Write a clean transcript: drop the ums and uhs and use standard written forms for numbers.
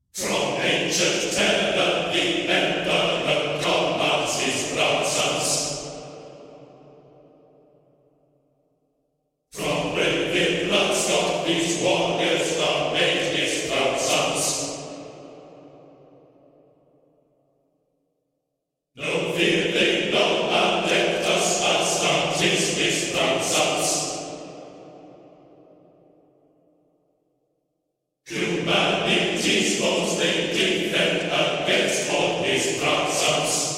From ancient terror, the emperor commands his proud sons. From brave bloodstock, these warriors are made his proud sons. No fear they know, Adeptus Astartes, his proud sons. Humanity's foes they defend against all his proud sons.